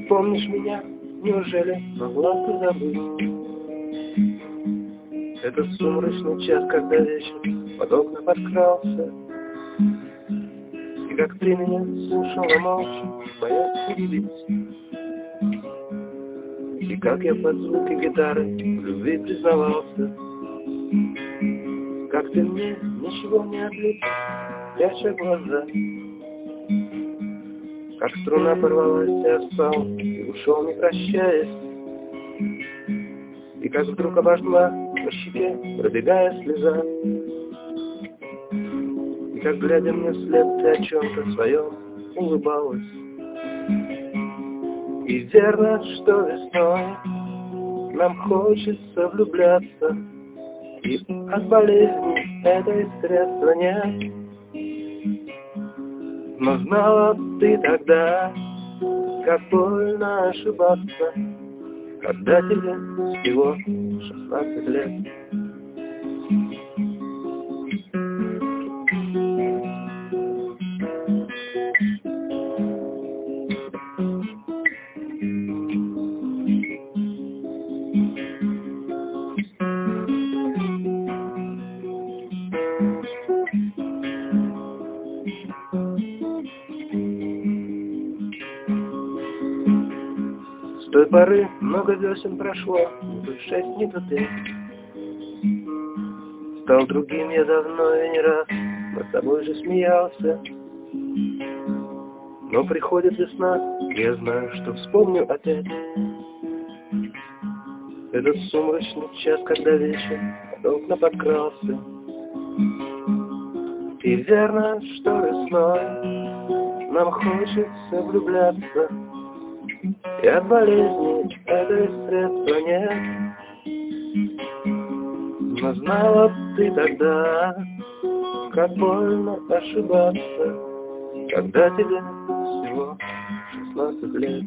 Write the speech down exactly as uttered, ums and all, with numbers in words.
помнишь меня? Неужели могла ты забыть? Этот сумрачный час, когда вечер под окна подкрался, и как ты меня слушала молча, боясь перебить, и как я под звуки гитары в любви признавался, как ты мне ничего не ответил, пряча глаза, как струна порвалась, я встал и ушел, не прощаясь, и как вдруг обожгла по щеке, пробегая слеза, и как, глядя мне вслед, ты о чем-то своем улыбалась. И верно, что весной нам хочется влюбляться, и от болезни этой средства нет. Но знала ты тогда, как больно ошибаться, когда тебе всего шестнадцать лет. С той поры много весен прошло, не то шесть, не то пять. Стал другим я давно и не раз, над собой же смеялся. Но приходит весна, и я знаю, что вспомню опять этот сумрачный час, когда вечер под окна подкрался. И верно, что весной нам хочется влюбляться, и от болезни этой средства нет. Но знала ты тогда, как больно ошибаться, когда тебе всего шестнадцать лет.